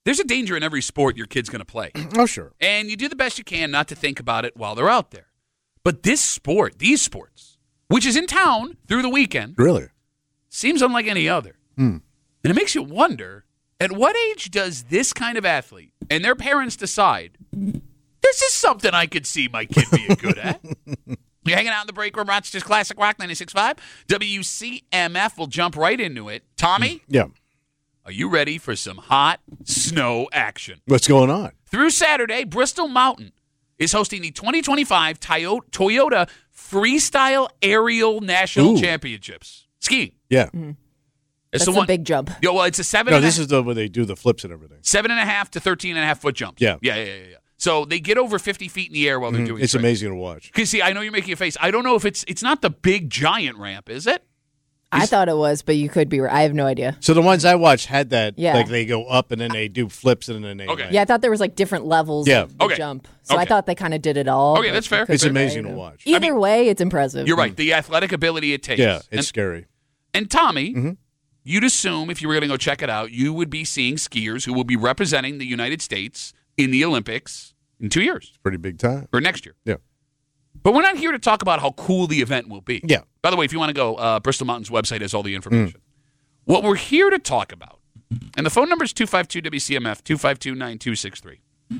there's a danger in every sport your kid's going to play. Oh, sure. And you do the best you can not to think about it while they're out there. But these sports, which is in town through the weekend, Really? seems unlike any other. And it makes you wonder, at what age does this kind of athlete and their parents decide, this is something I could see my kid being good at? You're hanging out in the break room, Rochester's Classic Rock 96.5. WCMF will jump right into it. Tommy? Yeah. Are you ready for some hot snow action? What's going on? Through Saturday, Bristol Mountain is hosting the 2025 Toyota Freestyle Aerial National Championships. Skiing. Yeah. It's That's a big jump. Yeah, well, it's a 7. No, this is where they do the flips and everything. 7.5 to 13.5 foot jumps. Yeah. Yeah. So they get over 50 feet in the air while they're doing It's tricks. amazing to watch. Because, see, I know you're making a face. I don't know if it's not the big giant ramp, is it? I thought it was, but you could be right. I have no idea. So the ones I watched had that, Yeah. like they go up and then they do flips and then they Okay. land. Yeah, I thought there was like different levels of the Okay. jump. So I Okay. thought they kind of did it all. Okay, but that's fair. you could It's be amazing right. to watch. Either way, it's impressive. You're right. The athletic ability it takes. Yeah, it's scary. And Tommy, you'd assume if you were going to go check it out, you would be seeing skiers who will be representing the United States in the Olympics in 2 years Pretty big time. or next year. Yeah. But we're not here to talk about how cool the event will be. Yeah. By the way, if you want to go, Bristol Mountain's website has all the information. What we're here to talk about, and the phone number is 252-WCMF, 252-9263.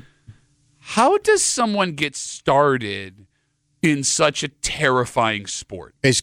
How does someone get started in such a terrifying sport? It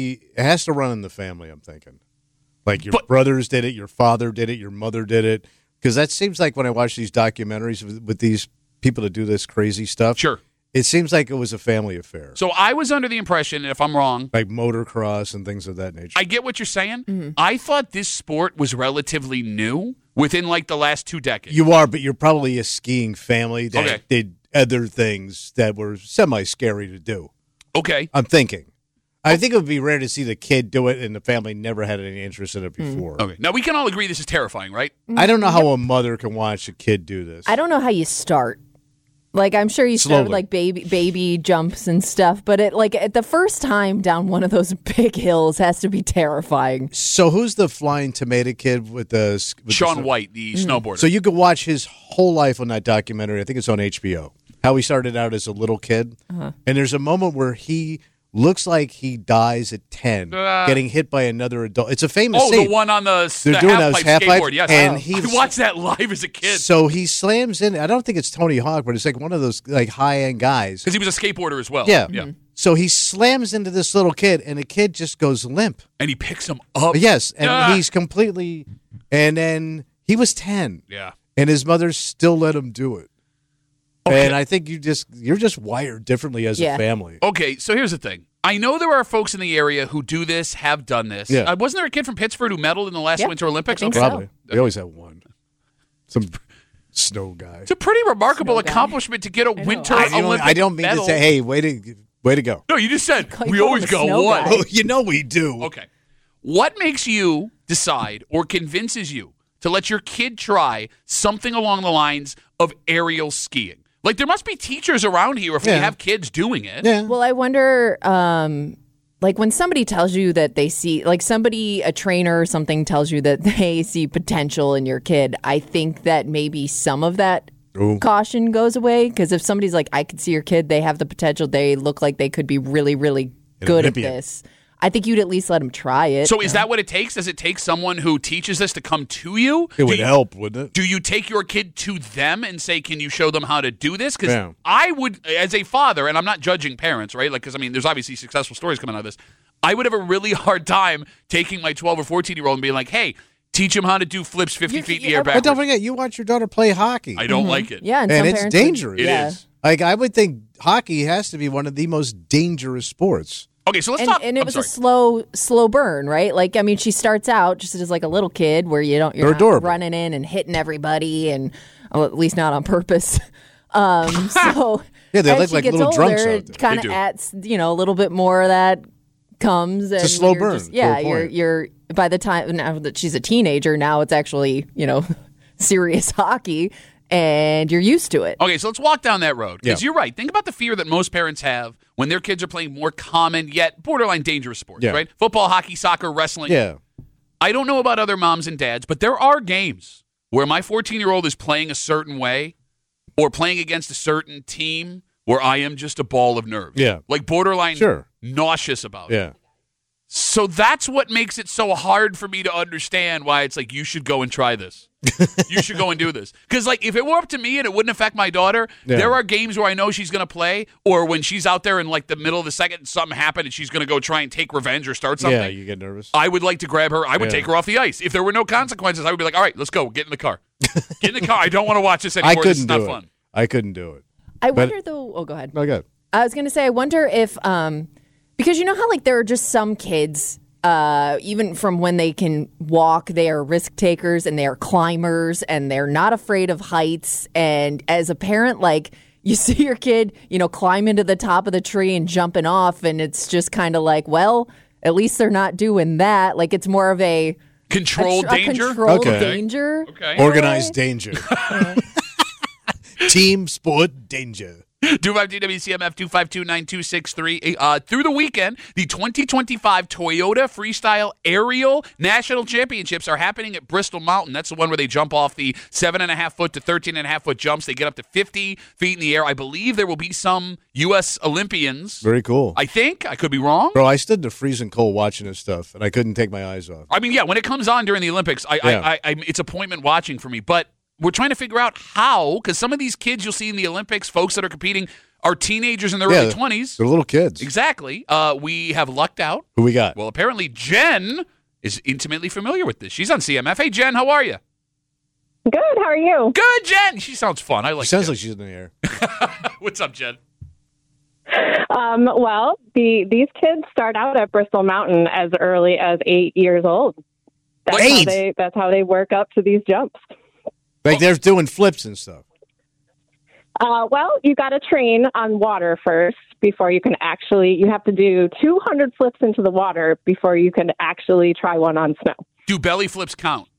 has to run in the family, I'm thinking. Like your But- brothers did it, your father did it, your mother did it. Because that seems like when I watch these documentaries with these people that do this crazy stuff, Sure. it seems like it was a family affair. So I was under the impression, and if I'm wrong, Like motocross and things of that nature. I get what you're saying. I thought this sport was relatively new within like the last 2 decades. You are, but you're probably a skiing family that Okay. did other things that were semi-scary to do. Okay. I'm thinking. I think it would be rare to see the kid do it and the family never had any interest in it before. Okay. Now, we can all agree this is terrifying, right? I don't know how a mother can watch a kid do this. I don't know how you start. Like, I'm sure you start with Slowly. like baby jumps and stuff, but it like at the first time down one of those big hills has to be terrifying. So who's the flying tomato kid with the Sean White, the snowboarder. So you could watch his whole life on that documentary. I think it's on HBO. How he started out as a little kid, and there's a moment where he looks like he dies at 10, getting hit by another adult. It's a famous Oh, scene. the one on the They're doing half-pipe those half-pipe, skateboard. Yes. and I he's- watched that live as a kid So he slams in. I don't think it's Tony Hawk, but it's like one of those like high-end guys. because he was a skateboarder as well. Yeah. Yeah. So he slams into this little kid, and the kid just goes limp. And he picks him up. Yes, and Ah. he's completely. And then he was 10, Yeah. and his mother still let him do it. Okay. And I think you're just wired differently as Yeah. a family. Okay, so here's the thing. I know there are folks in the area who do this, have done this. Yeah. Wasn't there a kid from Pittsburgh who medaled in the last Yeah, Winter Olympics? I think Okay. so. Probably. We always have one. Some snow guy. It's a pretty remarkable Snow guy. accomplishment to get a Winter Olympic I don't mean medal. to say, hey, way to go. No, you just said You we call always him a got snow one. guy. Oh, you know we do. Okay. What makes you decide or convinces you to let your kid try something along the lines of aerial skiing? Like, there must be teachers around here if we Yeah. have kids doing it. Yeah. Well, I wonder, like when somebody tells you that they see, like a trainer or something tells you that they see potential in your kid, I think that maybe some of that Ooh. caution goes away. Because if somebody's like, I could see your kid, they have the potential, they look like they could be really, really good at Olympian. this, I think you'd at least let them try it. So is that what it takes? Does it take someone who teaches this to come to you? It would help, wouldn't it? Do you take your kid to them and say, can you show them how to do this? Because Yeah. I would, as a father, and I'm not judging parents, right? Like, because, I mean, there's obviously successful stories coming out of this. I would have a really hard time taking my 12 or 14-year-old and being like, hey, teach him how to do flips 50 feet in the air But don't backwards. forget, you watch your daughter play hockey. I don't like it. Yeah, and, And some it's parents would- dangerous. It yeah. is. Like, I would think hockey has to be one of the most dangerous sports. Okay, so let's talk. And it I'm was sorry. a slow burn, right? Like, I mean, she starts out just as like a little kid where you're They're not adorable. running in and hitting everybody, and well, at least not on purpose. So Yeah, they as look she like gets little drunks older, out it there. kind They of do. adds, a little bit more of that comes. And a slow you're burn, just- to yeah, a point. you're by the time now that she's a teenager, now it's actually serious hockey, and you're used to it. Okay, so let's walk down that road. Because Yeah. you're right. Think about the fear that most parents have when their kids are playing more common yet borderline dangerous sports, Yeah. right? Football, hockey, soccer, wrestling. Yeah. I don't know about other moms and dads, but there are games where my 14-year-old is playing a certain way or playing against a certain team where I am just a ball of nerves. Yeah. Like borderline Sure. nauseous about it. Yeah. So that's what makes it so hard for me to understand why it's like, you should go and try this. You should go and do this. Because, like, if it were up to me and it wouldn't affect my daughter, there are games where I know she's going to play, or when she's out there in, like, the middle of the second and something happened and she's going to go try and take revenge or start something. Yeah, you get nervous. I would like to grab her. I would take her off the ice. If there were no consequences, I would be like, all right, let's go. Get in the car. Get in the car. I don't want to watch this anymore. I couldn't This is not do it. fun. I couldn't do it. I wonder, though. Oh, go ahead. Oh, good. I was going to say, I wonder if, because you know how, like, there are just some kids, even from when they can walk, they are risk takers and they are climbers and they're not afraid of heights. And as a parent, like, you see your kid, climb into the top of the tree and jumping off, and it's just kind of like, well, at least they're not doing that. Like, it's more of a Controlled danger? Controlled danger. Okay. Organized danger. Team sport danger. 252-WCMF 252-9263. Through the weekend, the 2025 Toyota Freestyle Aerial National Championships are happening at Bristol Mountain. That's the one where they jump off the 7.5-foot to 13.5-foot jumps. They get up to 50 feet in the air. I believe there will be some U.S. Olympians. Very cool. I think. I could be wrong. Bro, I stood in the freezing cold watching this stuff, and I couldn't take my eyes off. I mean, yeah, when it comes on during the Olympics, I it's appointment watching for me. But we're trying to figure out how, because some of these kids you'll see in the Olympics, folks that are competing, are teenagers in their early 20s. They're little kids. Exactly. We have lucked out. Who we got? Well, apparently Jen is intimately familiar with this. She's on CMF. Hey, Jen, how are you? Good. How are you? Good, Jen. She sounds fun. I like Sounds Jen. like she's in the air. What's up, Jen? Well, these kids start out at Bristol Mountain as early as 8 years old. That's how they work up to these jumps. Like they're doing flips and stuff. Well, you got to train on water first before you can you have to do 200 flips into the water before you can actually try one on snow. Do belly flips count?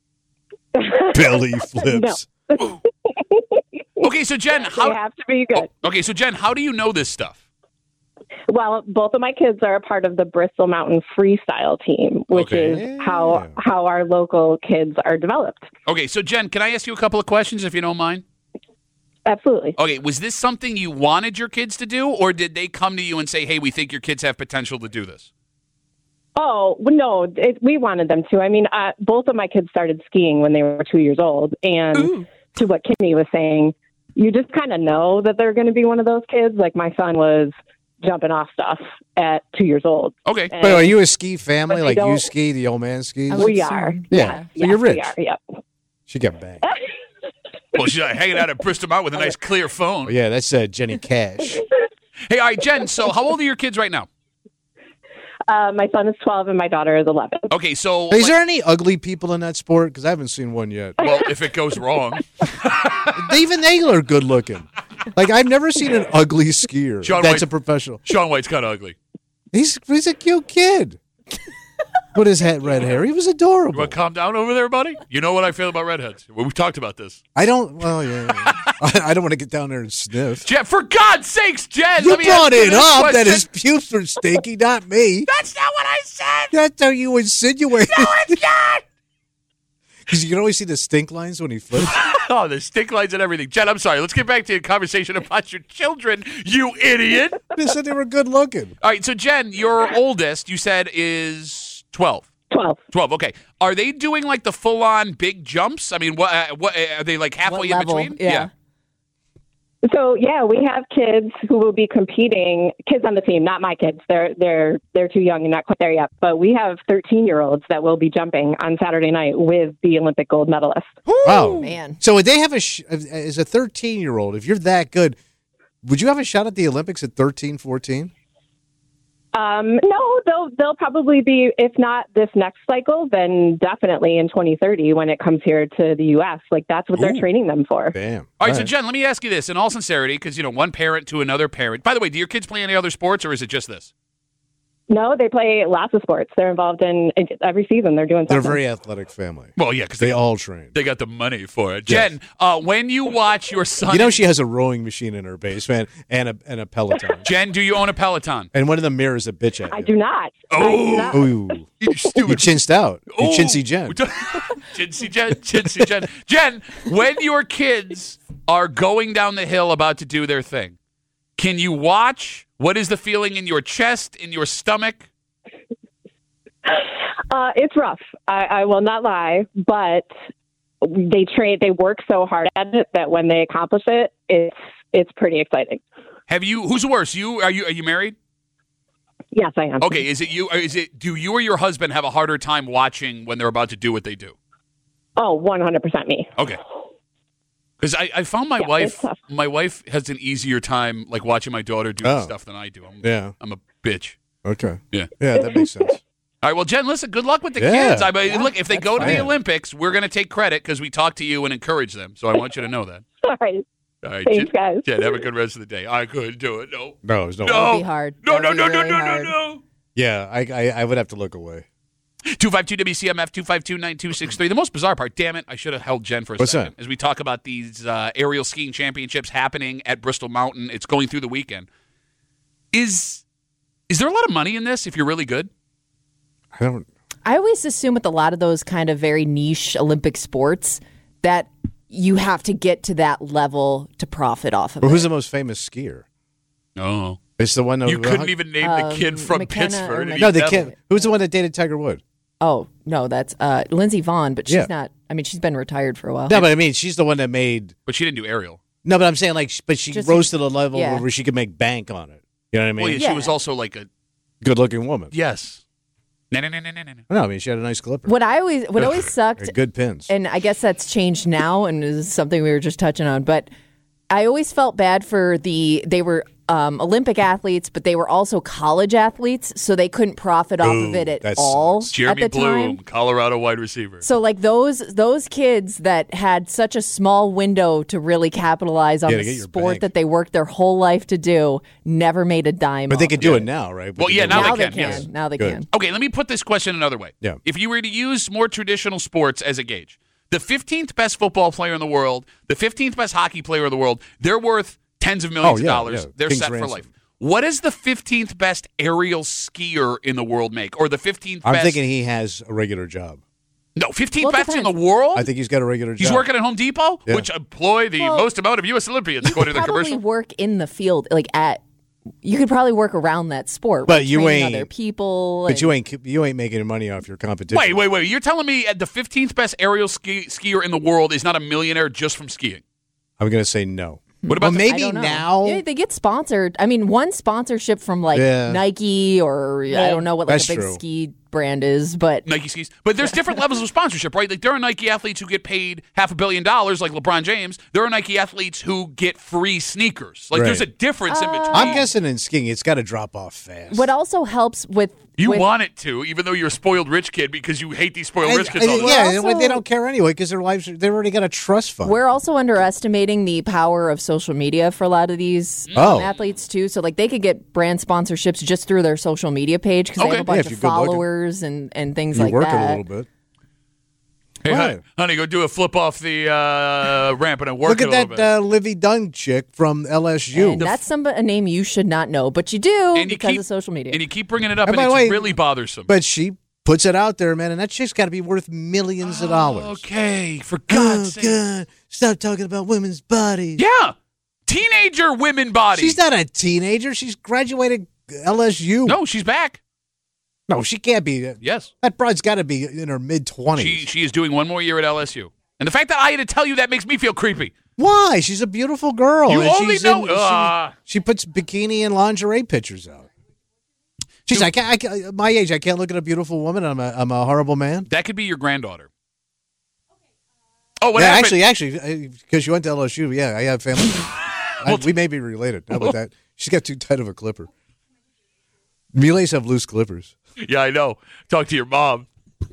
Belly flips. No. Okay, so Jen, They have to be good. Okay, so Jen, how do you know this stuff? Well, both of my kids are a part of the Bristol Mountain freestyle team, which is how our local kids are developed. Okay, so Jen, can I ask you a couple of questions if you don't mind? Absolutely. Okay, was this something you wanted your kids to do, or did they come to you and say, hey, we think your kids have potential to do this? Oh, no, we wanted them to. I mean, both of my kids started skiing when they were 2 years old. And to what Kimmy was saying, you just kind of know that they're going to be one of those kids. Like my son was jumping off stuff at 2 years old. Okay. But are you a ski family? Like don't- you ski, the old man skis? We are. Yeah. So Yes, you're rich. We are, yep. She got back. Well, she's hanging out at Bristol Mountain with a nice clear phone. Oh, yeah, that's Jenny Cash. Hey, all right, Jen, so how old are your kids right now? My son is 12 and my daughter is 11. Okay, so... Is there any ugly people in that sport? Because I haven't seen one yet. Well, if it goes wrong. Even they are good looking. Like, I've never seen an ugly skier that's a professional. Shaun White's kind of ugly. He's a cute kid. With his red hair. He was You adorable. want to calm down over there, buddy? You know what I feel about redheads. Well, we've talked about this. I don't, well, yeah. I don't want to get down there and sniff. Jen, for God's sakes, Jen! You let me brought ask you it this up that question. his pubes were stinky, not me. That's not what I said! That's how you insinuate. No, it's not! Because you can always see the stink lines when he flips. Oh, the stick lines and everything. Jen, I'm sorry. Let's get back to the conversation about your children, you idiot. They said they were good looking. All right, so Jen, your oldest, you said, is 12. 12. Okay. Are they doing like the full-on big jumps? I mean, what are they like halfway in level? between? Yeah. So we have kids who will be competing. Kids on the team, not my kids. They're too young and not quite there yet. But we have 13-year-olds that will be jumping on Saturday night with the Olympic gold medalist. Wow, man. So would they have as a 13-year-old? If you're that good, would you have a shot at the Olympics at 13, 14? No, they'll probably be, if not this next cycle, then definitely in 2030 when it comes here to the U.S. Like that's what they're training them for. Damn. All right, so Jen, let me ask you this in all sincerity, because, one parent to another parent. By the way, do your kids play any other sports, or is it just this? No, they play lots of sports. They're involved in every season. They're doing They're a something. very athletic family. Well, yeah, because They all train. they got the money for it. Yes. Jen, when you watch your son, You know she has a rowing machine in her basement and a Peloton. Jen, do you own a Peloton? And one of the mirrors a bitch at you. I do not. Oh, Ooh. you You stupid. chinsed out. You Oh. chintzy Jen. Chintzy Jen, Chintzy Jen. Jen, when your kids are going down the hill about to do their thing, can you watch? What is the feeling in your chest, in your stomach? It's rough. I will not lie, but they train. They work so hard at it that when they accomplish it, it's pretty exciting. Have you? Who's worse? You? Are you married? Yes, I am. Okay. Is it you? Or is it? Do you or your husband have a harder time watching when they're about to do what they do? Oh, 100% me. Okay. Because I found my Yeah, wife. it's tough. My wife has an easier time like watching my daughter do Oh. stuff than I do. Yeah. I'm a bitch. Okay. Yeah. Yeah, that makes sense. All right, well, Jen, listen, good luck with the Yeah. kids. I mean, look, if they go to the fine. Olympics, we're going to take credit because we talk to you and encourage them. So I want you to know that. All right. All right, Thanks, guys. Jen, have a good rest of the day. I couldn't do it. No. No, there's no. No. That'd be hard. No, no, That'd no, be no, really no, no, hard. no. Yeah, I would have to look away. 252-WCMF, 252-9263. The most bizarre part, damn it, I should have held Jen for a What's second. that? As we talk about these aerial skiing championships happening at Bristol Mountain, it's going through the weekend. Is there a lot of money in this if you're really good? I always assume with a lot of those kind of very niche Olympic sports that you have to get to that level to profit off of Well, it. who's the most famous skier? No. It's the one that You couldn't even name the kid from McKenna Pittsburgh. or and No, he the never- kid. Who's the one that dated Tiger Woods? Oh, no, that's Lindsey Vonn, but she's Yeah. not. I mean, she's been retired for a while. No, but I mean, she's the one that made. But she didn't do aerial. No, but I'm saying like, but she Just- rose to the level yeah. where she could make bank on it. You know what I mean? Well, yeah, Yeah. she was also like a Good-looking woman. yes. No. No, I mean, she had a nice clipper. What always sucked, Good pins. and I guess that's changed now, and is something we were just touching on. But I always felt bad for they were Olympic athletes, but they were also college athletes, so they couldn't profit off of it at that all sucks. Jeremy at the Bloom, time. Colorado wide receiver. So like those kids that had such a small window to really capitalize on Yeah, the to get your sport bank. that they worked their whole life to do, never made a dime. But they off could of do it. it now, right? Well, yeah, now Now they they can, yes. Now they Good. can. Okay, let me put this question another way. Yeah. If you were to use more traditional sports as a gauge, the 15th best football player in the world, the 15th best hockey player in the world, they're worth tens of millions of dollars. yeah. They're King's set for ransom. life. What does the 15th best aerial skier in the world make? Or the 15th I'm best... thinking he has a regular job. No, 15th Well, it best in the depends. world? I think he's got a regular He's job. working at Home Depot, Yeah. which employ the Well, most amount of U.S. Olympians, according to the Probably commercial. work in the field, like you could probably work around that sport, But with you training ain't- other people. But and- you ain't making money off your competition. Wait. You're telling me the 15th best aerial skier in the world is not a millionaire just from skiing? I'm going to say no. What about Well, the- I maybe don't know. now. Yeah, they get sponsored. I mean, one sponsorship from like Yeah. Nike or I don't know what like that's a big true. ski brand is, but Nike skis. But there's different levels of sponsorship, right? Like there are Nike athletes who get paid $500 million, like LeBron James. There are Nike athletes who get free sneakers. Like there's a Right. difference in between. I'm guessing in skiing, it's got to drop off fast. what also helps with You with, want it to, even though you're a spoiled rich kid because you hate these spoiled rich kids all the time. yeah, also- they don't care anyway because their lives they've already got a trust fund. We're also underestimating the power of social media for a lot of these Oh. athletes too. So like they could get brand sponsorships just through their social media page because they Okay. have a Yeah, bunch if of you're good looking. followers and things you like work that. it a little bit. Hey, Right. honey, go do a flip off the ramp and work Look it at a little that bit. Livy Dunn chick from LSU. And that's a name you should not know, but you do And you because keep- of social media. And you keep bringing it up, And and by it's the way- really bothersome. But she puts it out there, man, and that chick's got to be worth millions of dollars. Okay, for Oh, God's sake. God. Stop talking about women's bodies. Yeah. Teenager women body. She's not a teenager. She's graduated LSU. No, she's back. No, she can't be. Yes. That broad's got to be in her mid-20s. She is doing one more year at LSU. And the fact that I had to tell you that makes me feel creepy. Why? She's a beautiful girl. You and only she's know- she puts bikini and lingerie pictures out. She's like, I can't, my age, I can't look at a beautiful woman. I'm a horrible man. That could be your granddaughter. Oh, what Yeah, happened? actually, because you went to LSU, yeah, I have family. We may be related. How about that? She's got too tight of a clipper. Relays have loose clippers. Yeah, I know. Talk to your mom.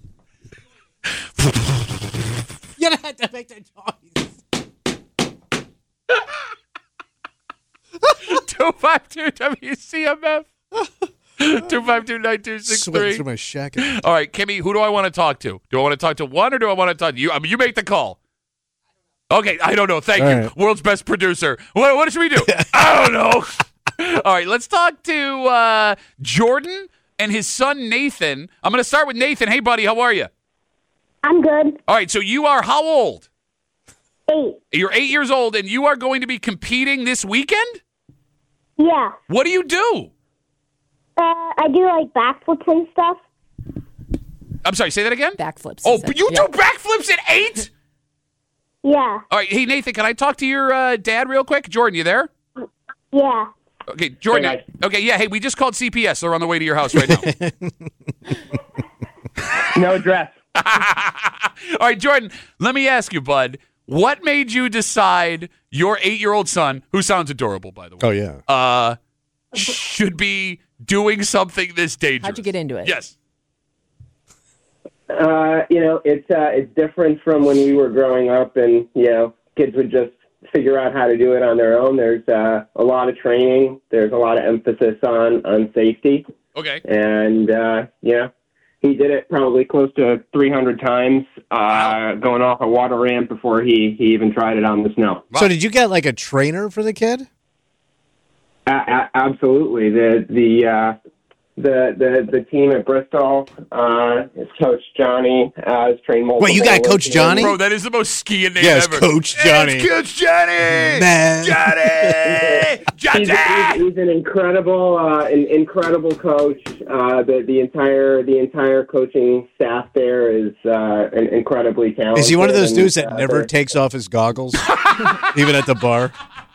You don't have to make that noise. 252 WCMF. 252-9263. through my shacket. All right, Kimmy, who do I want to talk to? Do I want to talk to one or do I want to talk to you? I mean, you make the call. Okay, I don't know. Thank you. Right. World's best producer. What should we do? I don't know. All right, let's talk to Jordan and his son, Nathan. I'm going to start with Nathan. Hey, buddy, how are you? I'm good. All right, so you are how old? 8. You're 8 years old, and you are going to be competing this weekend? Yeah. What do you do? I do like backflips and stuff. I'm sorry, say that again? Backflips. Oh, is it? but you Yeah. do backflips at 8? Yeah. All right, hey, Nathan, can I talk to your dad real quick? Jordan, you there? Yeah. Okay, Jordan. Hey, Okay, yeah, hey, we just called CPS. They're on the way to your house right now. No address. All right, Jordan, let me ask you, bud. What made you decide your 8-year-old son, who sounds adorable, by the way, Oh, yeah. should be doing something this dangerous? How'd you get into it? Yes. It's different from when we were growing up, and kids would just figure out how to do it on their own. There's a lot of training. There's a lot of emphasis on safety, Okay. and he did it probably close to 300 times, going off a water ramp before he even tried it on the snow. So did you get like a trainer for the kid? Absolutely. The team at Bristol, his coach Johnny, has trained multiple. Wait, you got Coach Johnny? Bro, that is the most skiing name Yes, ever. Coach Johnny. It's Coach Johnny! Man. Johnny! Johnny! He's an incredible coach. The entire coaching staff there is incredibly talented. Is he one of those dudes that and, never takes off his goggles, even at the bar?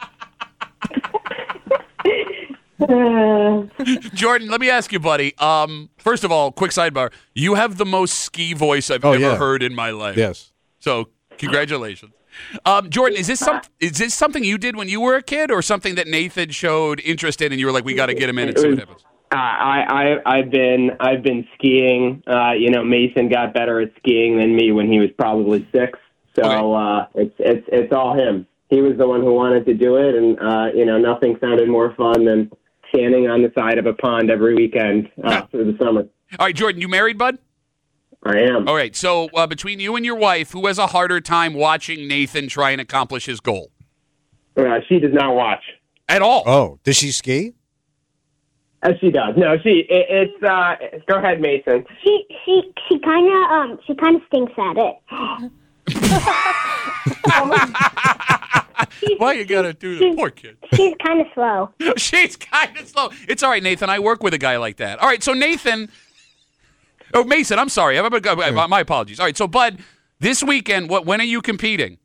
Jordan, let me ask you, buddy. First of all, quick sidebar. You have the most ski voice I've Oh, ever yeah. heard in my life. Yes. So, congratulations. Jordan, is this something you did when you were a kid, or something that Nathan showed interest in, and you were like, "We got to get him in and see what happens"? I've been skiing. Mason got better at skiing than me when he was probably 6. So it's all him. He was the one who wanted to do it, and nothing sounded more fun than standing on the side of a pond every weekend through the summer. All right, Jordan, you married, bud? I am. All right, so between you and your wife, who has a harder time watching Nathan try and accomplish his goal? She does not watch. At all? Oh, does she ski? She does. No, it's go ahead, Mason. She kind of stinks at it. Why you gotta do that? Poor kid. She's kind of slow. She's kind of slow. It's all right, Nathan. I work with a guy like that. All right, so Nathan. Oh, Mason, I'm sorry. My apologies. All right, so, Bud, this weekend, when are you competing?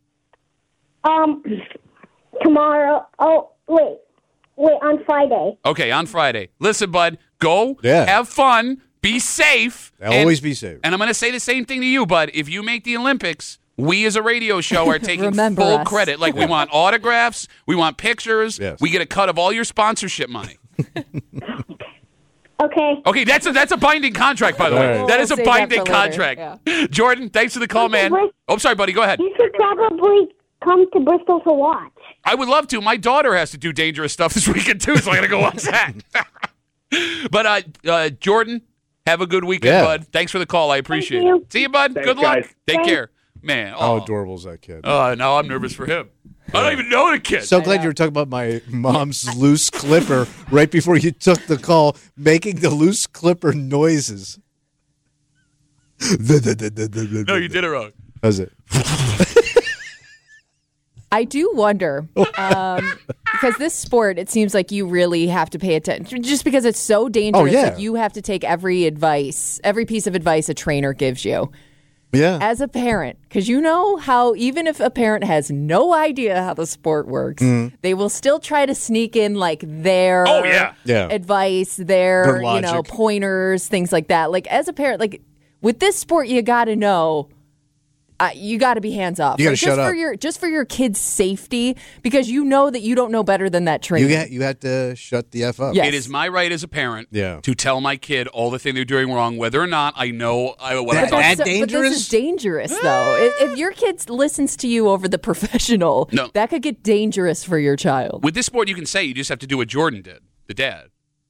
Tomorrow. Oh, wait, on Friday. Okay, on Friday. Listen, Bud, go. Yeah. Have fun. Be safe. Always be safe. And I'm going to say the same thing to you, Bud. If you make the Olympics, we as a radio show are taking Remember full us. credit. Like, we want autographs. We want pictures. Yes. We get a cut of all your sponsorship money. Okay. Okay, that's a binding contract, by the way. All right. That is a We'll save that binding for later. contract. Jordan, thanks for the call, man. wait. Oh, sorry, buddy. Go ahead. You should probably come to Bristol to watch. I would love to. My daughter has to do dangerous stuff this weekend, too, so I got to go watch that. But, Jordan, have a good weekend, Yeah. bud. Thanks for the call. I appreciate you. it. See you, bud. Thanks, good luck. guys. Take Thanks. care. Man. How Oh, adorable is that kid? now I'm nervous for him. I don't even know the kid. So glad you were talking about my mom's loose clipper right before you took the call, making the loose clipper noises. No, you did it wrong. How's it? I do wonder, because this sport, it seems like you really have to pay attention, just because it's so dangerous. Oh, yeah. Like you have to take every piece of advice a trainer gives you. Yeah. As a parent, because you know how even if a parent has no idea how the sport works, they will still try to sneak in like their Oh, yeah. Yeah. advice, Their their logic. pointers, things like that. Like as a parent, like with this sport, you got to know. You got to be hands off. You gotta Like, shut up. just for your kids' safety, because you know that you don't know better than that trainer. You had to shut the F up. Yes. It is my right as a parent Yeah. to tell my kid all the thing they're doing wrong, whether or not I know what I'm That- talking that about. dangerous? But this is dangerous, though. If your kid listens to you over the professional, No. that could get dangerous for your child. With this sport, you can say you just have to do what Jordan did, the dad.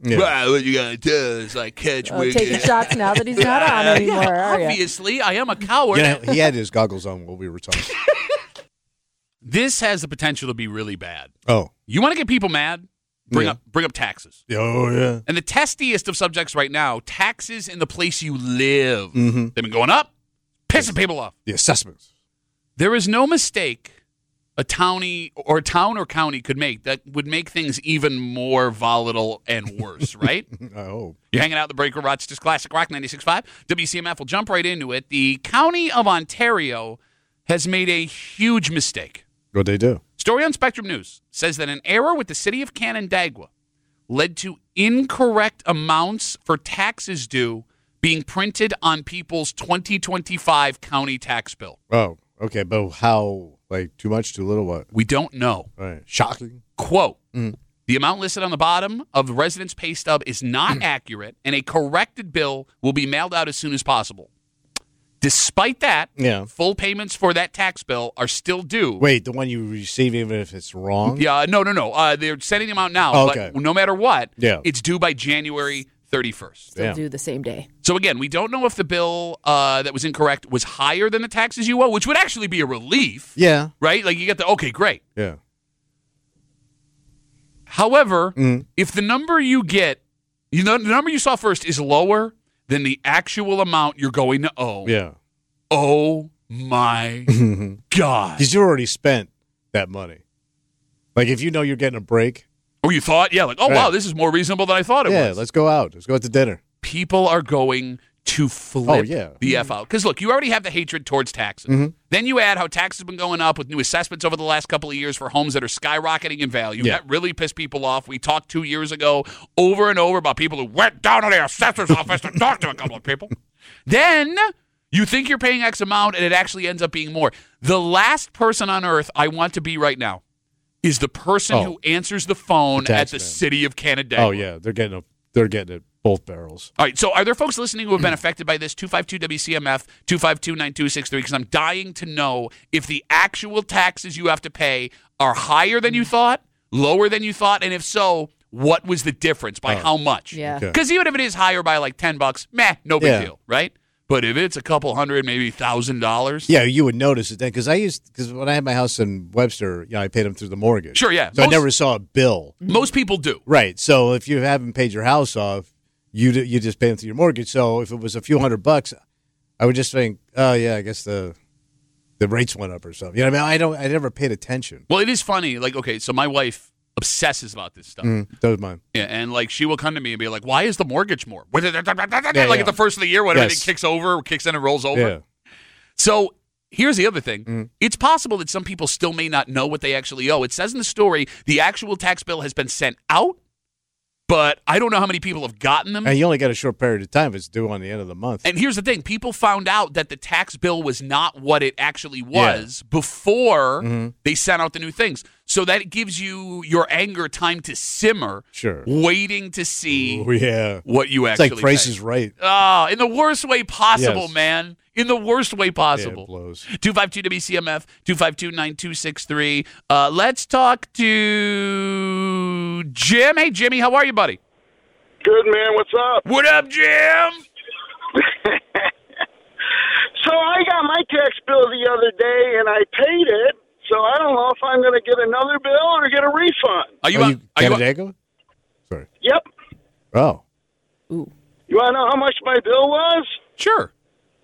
Yeah. Well, what you gotta do is like catch Wicket. Taking shots now that he's not on anymore, are you? Obviously, I am a coward. He had his goggles on while we were talking. This has the potential to be really bad. Oh. You want to get people mad? Bring up taxes. Oh, yeah. And the testiest of subjects right now, taxes in the place you live. Mm-hmm. They've been going up, pissing people off. The assessments. There is no mistake a town or county could make that would make things even more volatile and worse, right? Oh. You're hanging out at the Breaker Rochester's Classic Rock 96.5. WCMF will jump right into it. The County of Ontario has made a huge mistake. What'd they do? Story on Spectrum News says that an error with the city of Canandaigua led to incorrect amounts for taxes due being printed on people's 2025 county tax bill. Oh, okay. But how? Like, too much, too little, what? We don't know. Right. Shocking. Quote, the amount listed on the bottom of the resident's pay stub is not accurate, and a corrected bill will be mailed out as soon as possible. Despite that, full payments for that tax bill are still due. Wait, the one you receive even if it's wrong? Yeah, no. They're sending them out now, okay. But no matter what, Yeah. it's due by January 31st. Still do the same day. So again, we don't know if the bill that was incorrect was higher than the taxes you owe, which would actually be a relief. Yeah. Right? Like you get okay, great. Yeah. However, if the number you get, the number you saw first is lower than the actual amount you're going to owe. Yeah. Oh my God. Because you already spent that money. Like if you know you're getting a break. Oh, you thought? Yeah, like, oh, wow, this is more reasonable than I thought it was. Yeah, let's go out. Let's go out to dinner. People are going to flip the F out. Because, look, you already have the hatred towards taxes. Then you add how taxes have been going up with new assessments over the last couple of years for homes that are skyrocketing in value. Yeah. That really pissed people off. We talked 2 years ago over and over about people who went down to the assessor's office to talk to a couple of people. Then you think you're paying X amount, and it actually ends up being more. The last person on earth I want to be right now is the person who answers the phone at the city of Canandaigua. Oh, yeah. They're getting it both barrels. All right, so are there folks listening who have been affected by this? 252-WCMF, 252-9263, because I'm dying to know if the actual taxes you have to pay are higher than you thought, lower than you thought, and if so, what was the difference? By how much? Yeah. Because even if it is higher by like $10, no big deal, right? But if it's a couple hundred, maybe $1,000. Yeah, you would notice it then. Because when I had my house in Webster, I paid them through the mortgage. Sure, yeah. So I never saw a bill. Most people do. Right. So if you haven't paid your house off, you just pay them through your mortgage. So if it was a few $100, I would just think, oh, yeah, I guess the rates went up or something. You know what I mean? I never paid attention. Well, it is funny. Like, okay, so my wife obsesses about this stuff. That was mine. Yeah, and like she will come to me and be like, "Why is the mortgage more?" Like at the first of the year when everything kicks in and rolls over. Yeah. So here's the other thing: it's possible that some people still may not know what they actually owe. It says in the story the actual tax bill has been sent out, but I don't know how many people have gotten them. And you only got a short period of time. It's due on the end of the month. And here's the thing. People found out that the tax bill was not what it actually was before they sent out the new things. So that gives you your anger time to simmer, waiting to see what you actually It's like Price is Right. Oh, in the worst way possible, man. In the worst way possible. Yeah, it blows. 252-WCMF, 252-9263. Let's talk to Jim. Hey, Jimmy, how are you, buddy? Good, man. What's up? What up, Jim? So I got my tax bill the other day, and I paid it. So I don't know if I'm going to get another bill or get a refund. Are you Canandaigua? Sorry. Yep. Oh. Ooh. You want to know how much my bill was? Sure.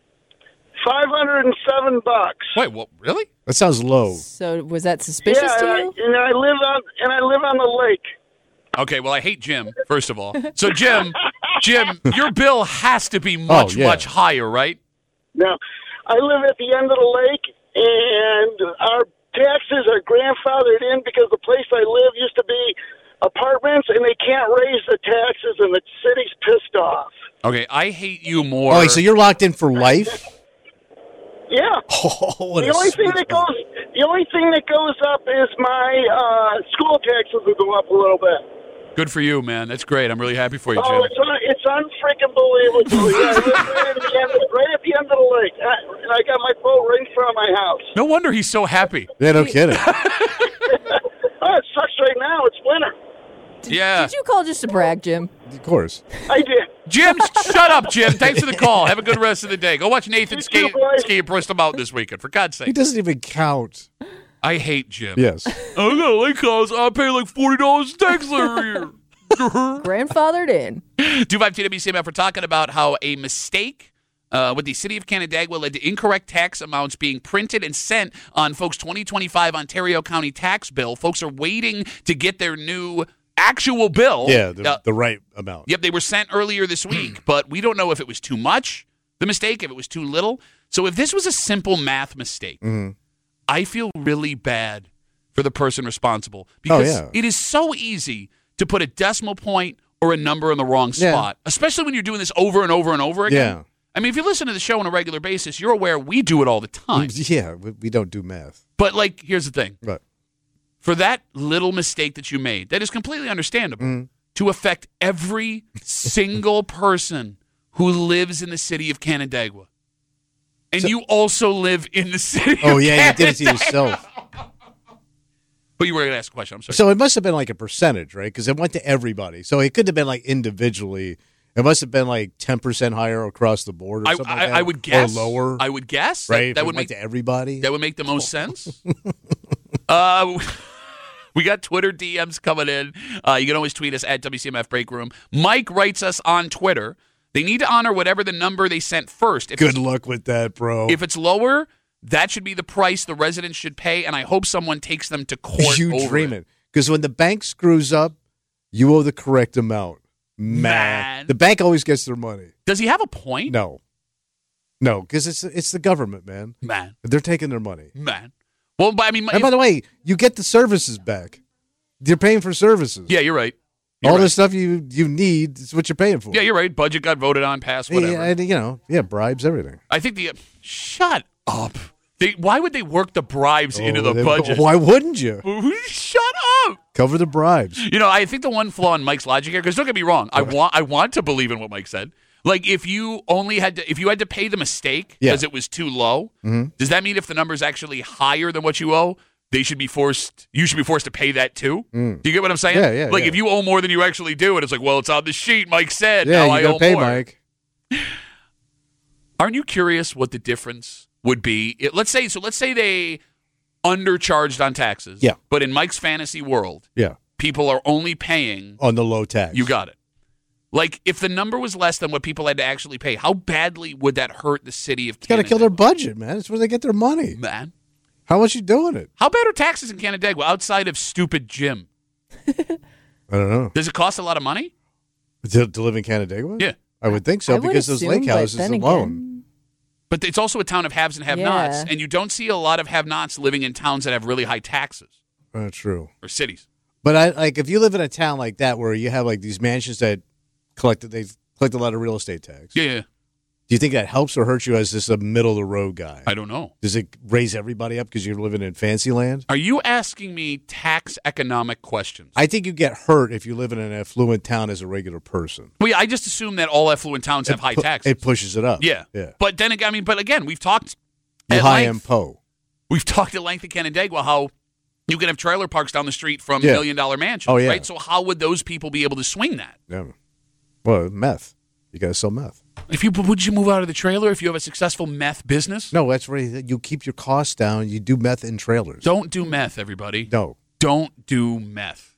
$507. Wait, what? Really? That sounds low. So was that suspicious to you? And I live on the lake. Okay, well, I hate Jim, first of all. So, Jim, your bill has to be much higher, right? Now, I live at the end of the lake, and our taxes are grandfathered in because the place I live used to be apartments, and they can't raise the taxes, and the city's pissed off. Okay, I hate you more. Oh, so you're locked in for life? Yeah. Oh, the only thing that goes up is my school taxes will go up a little bit. Good for you, man. That's great. I'm really happy for you, Jim. Oh, it's unfreaking believable. Yeah, I live right at the end of the lake. And I got my boat right in front of my house. No wonder he's so happy. Yeah, no kidding. Oh, it sucks right now. It's winter. Yeah. Did you call just to brag, Jim? Of course. I did. Jim, shut up, Jim. Thanks for the call. Have a good rest of the day. Go watch Nathan You too, boys. ski at Bristol Mountain this weekend, for God's He sake. doesn't even count. I hate Jim. Yes. I got a lake house. I pay like $40 in taxes every year. Grandfathered in. 252WCMF, we're talking about how a mistake with the city of Canandaigua led to incorrect tax amounts being printed and sent on folks' 2025 Ontario County tax bill. Folks are waiting to get their new actual bill. Yeah, the right amount. Yep, they were sent earlier this week, but we don't know if it was too much, the mistake, if it was too little. So if this was a simple math mistake, I feel really bad for the person responsible because it is so easy to put a decimal point or a number in the wrong spot, especially when you're doing this over and over and over again. Yeah. I mean, if you listen to the show on a regular basis, you're aware we do it all the time. Yeah, we don't do math. But, like, here's the thing. Right. For that little mistake that you made, that is completely understandable, to affect every single person who lives in the city of Canandaigua. And you also live in the city Oh, of yeah, you did it to Canandaigua. yourself. But you were going to ask a question. I'm sorry. So it must have been like a percentage, right? Because it went to everybody. So it couldn't have been like individually. It must have been like 10% higher across the board or something like that. I would guess. Or lower. I would guess. Right? That If would it went make to everybody. That would make the most sense. We got Twitter DMs coming in. You can always tweet us at WCMF Break Room. Mike writes us on Twitter. They need to honor whatever the number they sent first. If Good luck with that, bro. If it's lower, that should be the price the residents should pay, and I hope someone takes them to court you over dream it. Because when the bank screws up, you owe the correct amount. Man. The bank always gets their money. Does he have a point? No, because it's the government, man. Man. They're taking their money. Man. Well, but I mean, And by the way, you get the services back. You're paying for services. yeah, you're right. All the stuff you need is what you're paying for. Yeah, you're right. Budget got voted on, passed, whatever. Yeah, and, bribes, everything. I think shut up. Why would they work the bribes into the budget? Why wouldn't you? Shut up. Cover the bribes. You know, I think the one flaw in Mike's logic here, because don't get me wrong, I want to believe in what Mike said. Like, if you had to pay the mistake because it was too low, does that mean if the number is actually higher than what you owe, you should be forced to pay that too? Do you get what I'm saying? Yeah. Like, if you owe more than you actually do, and it's like, well, it's on the sheet, Mike said, Yeah, now I you owe gotta pay, more. Mike. Aren't you curious what the difference would be? Let's say they undercharged on taxes. Yeah. But in Mike's fantasy world, Yeah, people are only paying. on the low tax. You got it. Like, if the number was less than what people had to actually pay, how badly would that hurt the city of It's got to Canandaigua? kill their budget, man. It's where they get their money. Man. How much you doing it? How bad are taxes in Canandaigua outside of stupid Jim? I don't know. Does it cost a lot of money? To live in Canandaigua? Yeah. I would think so I would because those assume, lake but houses then alone. again- But it's also a town of haves and have-nots, Yeah. and you don't see a lot of have-nots living in towns that have really high taxes True. or cities. But if you live in a town like that where you have like these mansions that collect a lot of real estate tax. Yeah. Do you think that helps or hurts you as just a middle of the road guy? I don't know. Does it raise everybody up because you're living in fancy land? Are you asking me tax economic questions? I think you get hurt if you live in an affluent town as a regular person. Well, yeah, I just assume that all affluent towns have high taxes. It pushes it up. Yeah. Yeah. But then again, but again, we've talked You at high length. and po. We've talked at length in Canandaigua how you can have trailer parks down the street from Yeah. $1 million mansions, Oh, yeah. right? So how would those people be able to swing that? Yeah. Well, meth. You got to sell meth. Would you move out of the trailer if you have a successful meth business? No, that's where you keep your costs down. You do meth in trailers. Don't do meth, everybody. No. Don't do meth.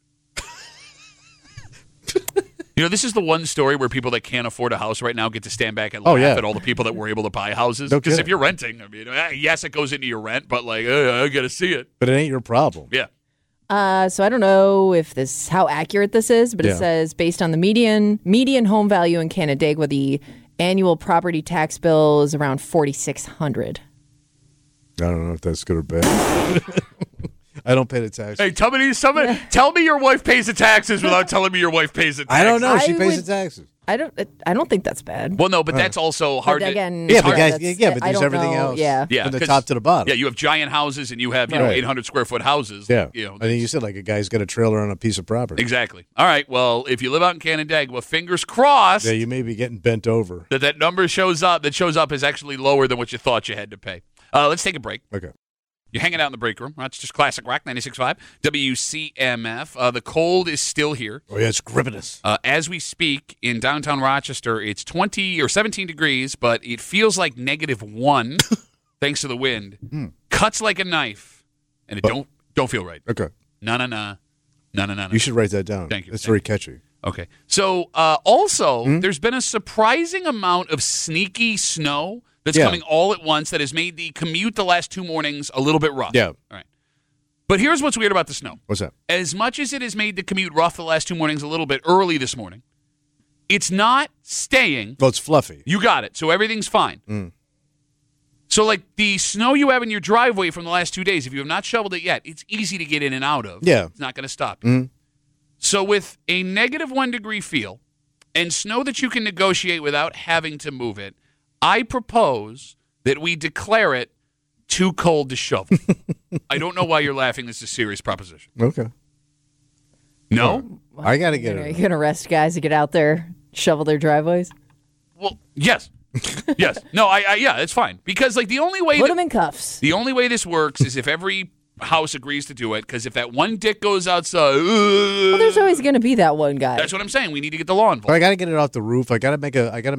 You know, this is the one story where people that can't afford a house right now get to stand back and laugh yeah. at all the people that were able to buy houses. No Because if kidding. you're renting, I mean, yes, it goes into your rent, but like, I got to see it. But it ain't your problem. Yeah. So I don't know if how accurate this is, but Yeah. it says based on the median home value in Canandaigua, the annual property tax bill is around $4,600. I don't know if that's good or bad. I don't pay the tax. Hey, tell me your wife pays the taxes without telling me your wife pays the taxes. I don't know. She I pays would- the taxes. I don't think that's bad. Well, no, but that's also hard But to. again, Yeah, it's but hard- guys, that's- yeah, but I there's don't everything know. else. Yeah. From the 'cause- top to the bottom. Yeah, you have giant houses and you have, Right. 800 square foot houses. Yeah. You know, I think you said like a guy's got a trailer on a piece of property. exactly. All right. Well, if you live out in Canandaigua, fingers crossed Yeah, you may be getting bent over. that number shows up is actually lower than what you thought you had to pay. Let's take a break. Okay. You're hanging out in the break room. That's just classic rock, 96.5 WCMF. The cold is still here. Oh, yeah, it's gripping us. As we speak, in downtown Rochester, it's 20 or 17 degrees, but it feels like -1 thanks to the wind. Cuts like a knife, and it don't feel right. Okay. No. You should write that down. Thank you. It's very catchy. Okay. So, also, there's been a surprising amount of sneaky snow that's coming all at once that has made the commute the last 2 mornings a little bit rough. Yeah. All right. But here's what's weird about the snow. What's that? As much as it has made the commute rough the last 2 mornings a little bit early this morning, it's not staying. Well, it's fluffy. You got it. So everything's fine. So, like, the snow you have in your driveway from the last 2 days, if you have not shoveled it yet, it's easy to get in and out of. Yeah. It's not going to stop you. So with a -1 degree feel and snow that you can negotiate without having to move it, I propose that we declare it too cold to shovel. I don't know why you're laughing. This is a serious proposition. Okay. No? I got to get Are you it. going to arrest guys to get out there, shovel their driveways? Well, yes. Yes. No, yeah, it's fine. Because, like, the only way Put them in cuffs. the only way this works is if every house agrees to do it, because if that one dick goes outside, Well, there's always going to be that one guy. that's what I'm saying. We need to get the law But involved. I got to get it off the roof. I got to make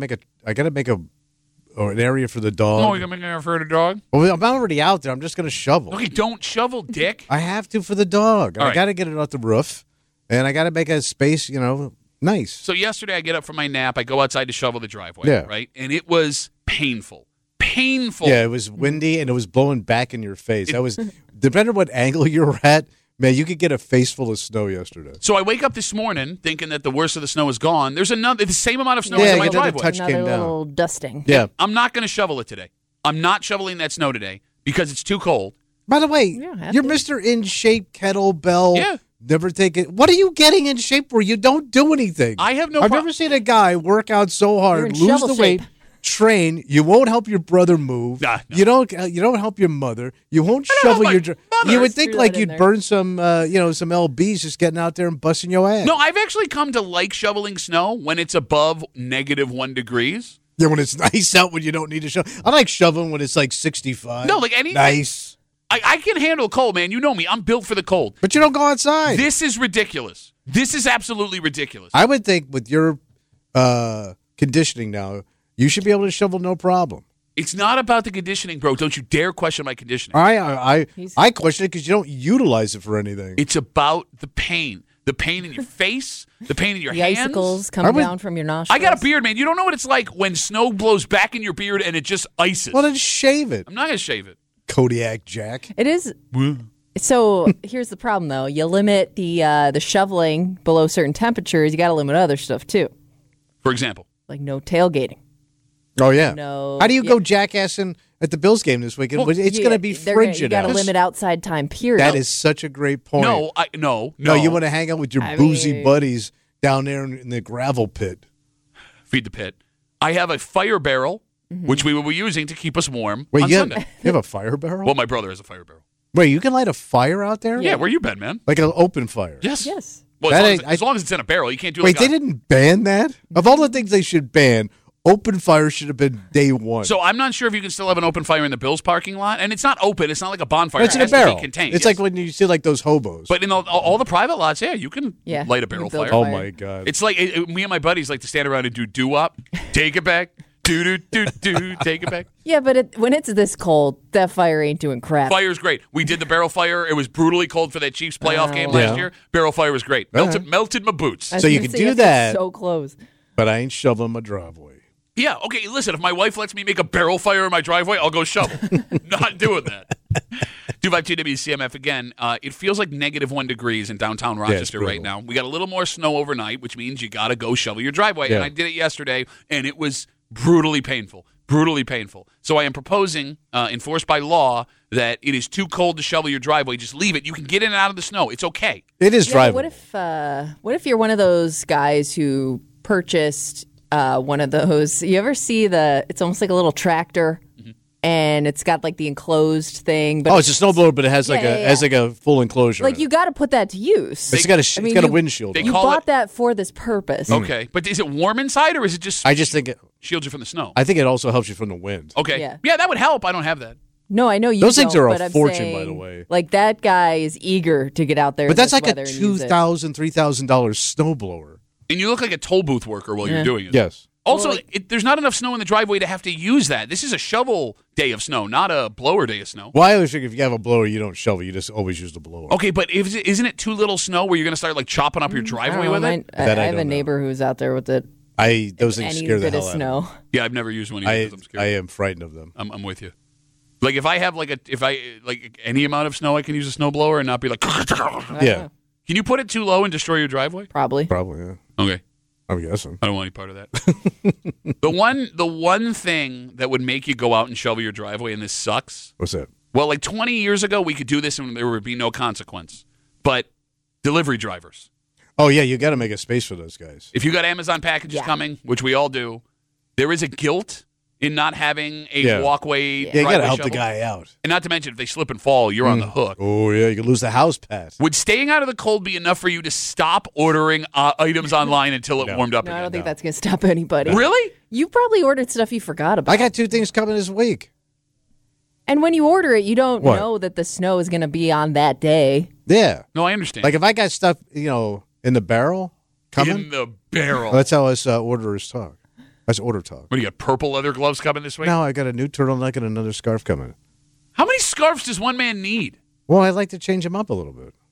an area for the dog. Oh, you're going to make an for a dog? Well, I'm already out there. I'm just going to shovel. Okay, don't shovel, dick. I have to for the dog. All I right. got to get it off the roof, and I got to make a space, nice. So yesterday I get up from my nap. I go outside to shovel the driveway, Yeah. right? And it was painful. Painful. Yeah, it was windy and it was blowing back in your face. That was depending on what angle you were at. Man, you could get a face full of snow yesterday. So I wake up this morning thinking that the worst of the snow is gone. There's the same amount of snow Yeah, in my you got to driveway. touch Another came down. little dusting. Yeah. I'm not going to shovel it today. I'm not shoveling that snow today because it's too cold. By the way, You don't have you're to. Mr. In Shape Kettlebell. Yeah. Never take it. What are you getting in shape for? You don't do anything. I have no I've prob- never seen a guy work out so You're hard, in lose shovel the weight, shape. train. You won't help your brother move. Nah, no. You don't help your mother. You won't I don't shovel help your. my mother. You would think Screw like that in you'd there. burn some, some lbs just getting out there and busting your ass. No, I've actually come to like shoveling snow when it's above -1 degrees. Yeah, when it's nice out, when you don't need to shovel. I like shoveling when it's like 65. No, like anything. Nice. I can handle cold, man. You know me. I'm built for the cold. But you don't go outside. This is ridiculous. This is absolutely ridiculous. I would think with your conditioning now, you should be able to shovel no problem. It's not about the conditioning, bro. Don't you dare question my conditioning. I question it because you don't utilize it for anything. It's about the pain. The pain in your face, the pain in your The hands. icicles coming down from your nostrils. I got a beard, man. You don't know what it's like when snow blows back in your beard and it just ices. Well, then shave it, I'm not going to shave it. Kodiak Jack. It is. So here's the problem, though. You limit the shoveling below certain temperatures. You got to limit other stuff too, For example. like no tailgating. Oh yeah. No. How do you go jackassing at the Bills game this weekend? Well, It's going to be frigid You got to out. limit outside time. Period. That is such a great point. No. No, you want to hang out with your I boozy mean- buddies down there in the gravel pit. Feed the pit. I have a fire barrel, which we will be using to keep us warm Wait, on you Sunday. have a fire barrel? Well, my brother has a fire barrel. Wait, you can light a fire out there? Yeah, where you been, man? Like an open fire? Yes. Yes. Well, That as long ain't- as long as it's in a barrel, you can't do Wait, like they didn't ban that? Of all the things they should ban, open fire should have been day one. So I'm not sure if you can still have an open fire in the Bills parking lot, and it's not open. It's not like a bonfire. it's It in a has to be barrel. contained. It's yes. like when you see like those hobos. But in all the private lots, yeah, you can Yeah, light a you barrel build fire. oh fire. my god! It's like me and my buddies like to stand around and do doo-wop. Take it back. Do. Take it back. Yeah, but when it's this cold, that fire ain't doing crap. Fire's great. We did the barrel fire. It was brutally cold for that Chiefs playoff game last Yeah. year. Barrel fire was great. All Melted my boots. I was So you gonna can say, do it's that. So close. but I ain't shoveling my driveway. Yeah, okay, listen, if my wife lets me make a barrel fire in my driveway, I'll go shovel. Not doing that. 252 WCMF again. It feels like -1 degrees in downtown Rochester right brutal. now. We got a little more snow overnight, which means you got to go shovel your driveway. Yeah. And I did it yesterday, and it was brutally painful. Brutally painful. So I am proposing, enforced by law, that it is too cold to shovel your driveway. Just leave it. You can get in and out of the snow. It's okay. It is Yeah, but drivable. what if you're one of those guys who purchased one of those? You ever see it's almost like a little tractor, and it's got like the enclosed thing. But Oh, it's a snowblower, but it has like Yeah, a yeah, has like a full enclosure. like in you it. got to put that to use. It's got a I mean, it's got a you- windshield. they on it. You call bought it- that for this purpose. Okay. But is it warm inside, or is it just I just think shields you from the snow? I think it also helps you from the wind. Okay. Yeah. Yeah, that would help. I don't have that. No, I know you Those things don't, are a but I'm fortune, saying, by the way. Like, that guy is eager to get out there. But in that's this like a weather and use it. $2,000, $3,000 snowblower. And you look like a toll booth worker while you're doing it. Yes. Also, there's not enough snow in the driveway to have to use that. This is a shovel day of snow, not a blower day of snow. Well, I always think if you have a blower, you don't shovel. You just always use the blower. Okay, but isn't it too little snow where you're going to start like chopping up your driveway with it? I have a neighbor who's out there with it. Those things Any scare the bit hell of out snow. of me. Yeah, I've never used one either because I'm scared. I am frightened of them. I'm with you. Like if I have any amount of snow, I can use a snowblower and not be like. Yeah. Can you put it too low and destroy your driveway? Probably, yeah. Okay. I'm guessing. I don't want any part of that. The one thing that would make you go out and shovel your driveway, and this sucks. What's that? Well, like 20 years ago, we could do this and there would be no consequence. But delivery drivers. Oh, yeah, you got to make a space for those guys. If you got Amazon packages coming, which we all do, there is a guilt in not having a walkway. Yeah, you got to help shovel. the guy out. And not to mention, if they slip and fall, you're on the hook. Oh, yeah, you could lose the house, Pat. Would staying out of the cold be enough for you to stop ordering items online until it warmed up No, again? I don't think that's going to stop anybody. Really? You probably ordered stuff you forgot about. I got 2 things coming this week. And when you order it, you don't What? know that the snow is going to be on that day. Yeah. No, I understand. Like if I got stuff, in the barrel coming. In the barrel. That's how us orderers talk. That's order talk. What do you got? Purple leather gloves coming this week? No, I got a new turtleneck and another scarf coming. How many scarves does one man need? Well, I like to change them up a little bit.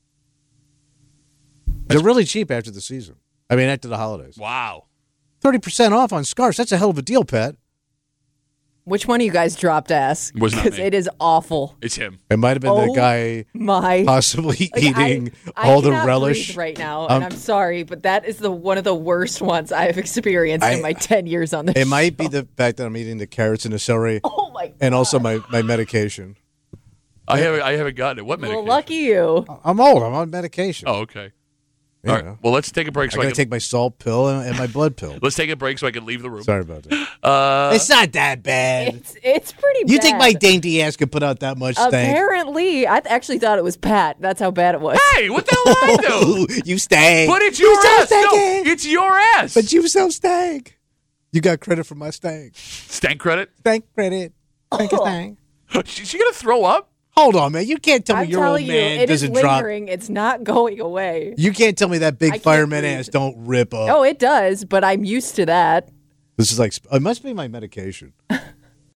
They're really cheap after the season. I mean, after the holidays. Wow. 30% off on scarves. That's a hell of a deal, Pat. Which one of you guys dropped ass? Was not Because me. it is awful. It's him. It might have been the guy My possibly Like, eating I all the cannot relish. breathe right now, and I'm sorry, but that is one of the worst ones I have experienced in my 10 years on this. It might be the fact that I'm eating the carrots and the celery, Oh my god! and also my medication. I haven't gotten it. What Well, medication? lucky you. I'm old. I'm on medication. Oh, okay. You All right. know. Well, let's take a break. I So I gotta can take my salt pill and my blood pill. let's take a break so I can leave the room. Sorry about that. It's not that bad. It's pretty bad. You think my dainty ass could put out that much stank? Apparently, I actually thought it was Pat. That's how bad it was. Hey, what the hell did I do? You stank. But it's your You so ass. No, stanky. it's your ass. But you so stank. You got credit for my stank. Stank credit? Stank credit. Stank stank. She gonna throw up? Hold on, man. You can't tell me I'm your old telling you, man it is doesn't drop. lingering. It's not going away. You can't tell me that I big can't fireman breathe. ass don't rip up. Oh, it does, but I'm used to that. This is like, it must be my medication.